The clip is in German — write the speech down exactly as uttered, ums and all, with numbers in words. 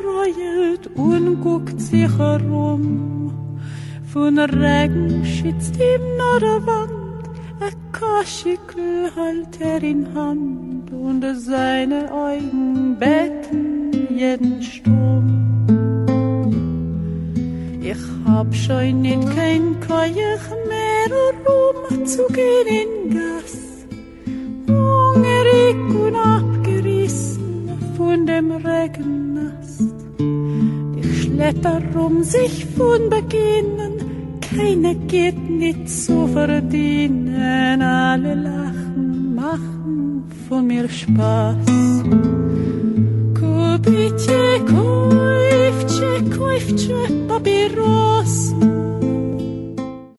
verreut und guckt sich herum. Von Regen schützt ihm nur der Wand, ein Kaschikel hält er in Hand und seine Augen betten jeden Sturm. Ich hab schon nicht kein Kajach mehr, um zu gehen in Gas. Hungrig und abgerissen von dem Regennast. Ich schlepper um sich von Beginnen, keiner geht nicht zu verdienen. Alle lachen, machen von mir Spaß. Kupitje, Käufche, Käufche, Papieros,